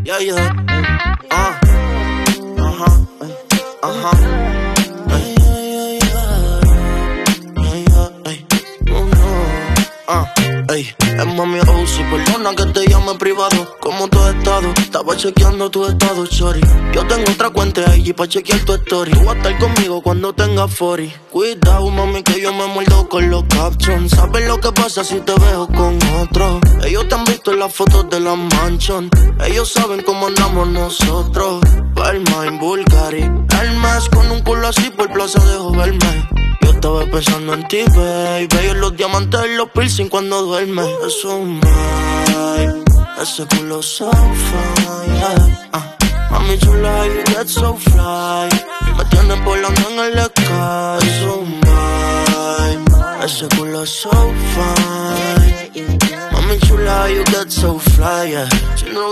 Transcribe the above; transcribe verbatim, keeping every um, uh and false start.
Yeah, yeah. Uh. Ajá. Ajá. Ay, ay, ay, ay. Ay, ay, ay. Oh, no. Ah. Ey, es mami O C, perdona que te llame privado. ¿Cómo tú has estado? Estaba chequeando tu estado, shorty. Yo tengo otra cuenta allí pa' chequear tu story. Tú vas a estar conmigo cuando tengas cuarenta. Cuidado, mami, que yo me muerdo con los captions. ¿Sabes lo que pasa si te veo con otro? Ellos te han visto en las fotos de la mansion. Ellos saben cómo andamos nosotros. Balmain, Bulgari, Hermes, con un culo así por plaza de joderme. Yo estaba pensando en ti, baby. En los diamantes y los piercing cuando duerme. Eso es un vibe. Ese culo so fine, yeah. uh. Mami chula, you get so fly. Me tienes volando en el sky. Es un vibe. Ese culo so fine. Mami chula, you get so fly, yeah. Si no